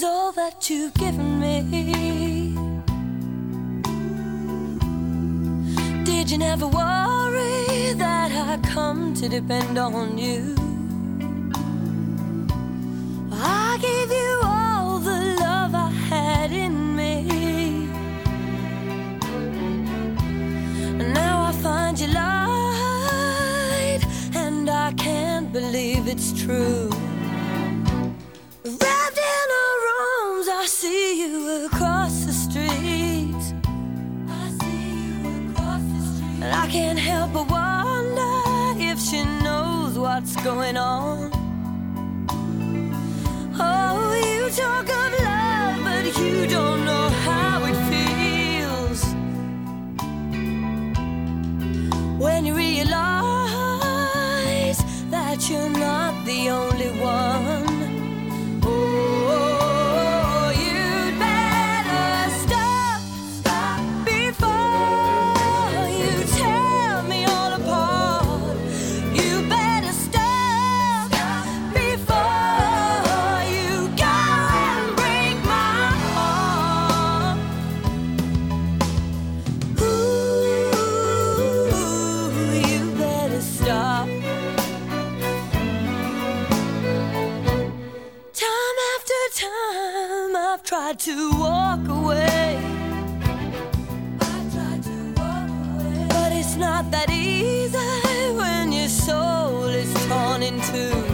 all that you've given me. Did you never worry that I come to depend on you? I gave you all the love I had in me, and now I find you lied, and I can't believe it's true. Wrapped in her arms, I see you across the street. And I can't help but wonder if she knows what's going on. Oh, you talk of love, but you don't know how it feels when you realize that you're not the only one. Oh, you'd better stop before you tear me all apart. You better stop before you go and break my heart. Ooh, you better stop. Time after time I've tried to walk away, but it's not that easy when your soul is torn in two.